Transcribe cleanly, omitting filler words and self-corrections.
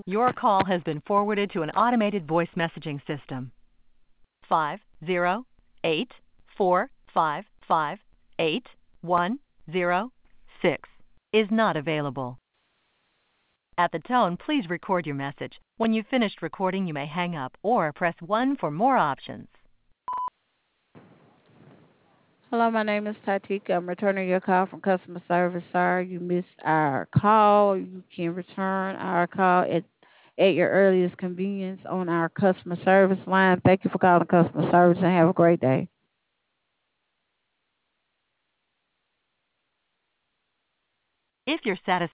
Your call has been forwarded to an automated voice messaging system. 508-455-8106 is not available. At the tone, please record your message. When you've finished recording, you may hang up or press 1 for more options. Hello, my name is Tatika. I'm returning your call from customer service. Sorry you missed our call. You can return our call at your earliest convenience on our customer service line. Thank you for calling customer service and have a great day. If you're satisfied